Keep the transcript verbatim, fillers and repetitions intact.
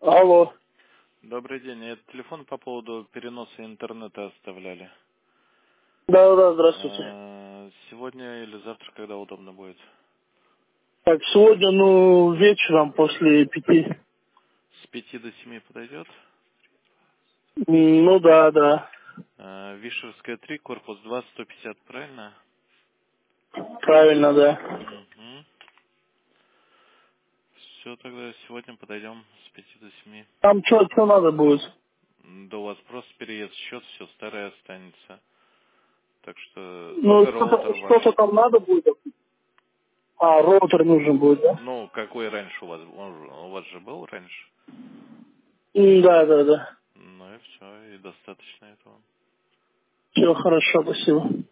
Алло. Добрый день. Это телефон по поводу переноса интернета оставляли. Да, да, здравствуйте. А, Сегодня или завтра, когда удобно будет? Так, сегодня, ну, вечером после пяти. С пяти до семи подойдет? М, Ну да, да. А, Вишерская три, корпус два, сто пятьдесят, правильно? Правильно, да. Угу. Все, тогда сегодня подойдем с пяти до семи. Там что, что надо будет? Да у вас просто переезд, счет, все старое останется. Так что Ну, только что-то роутер ваш. что-то там надо будет? А, роутер нужен будет, да? Ну, какой раньше у вас? Он же- у вас же был раньше? М, Да, да, да. Ну и все, и достаточно этого. Все хорошо, спасибо.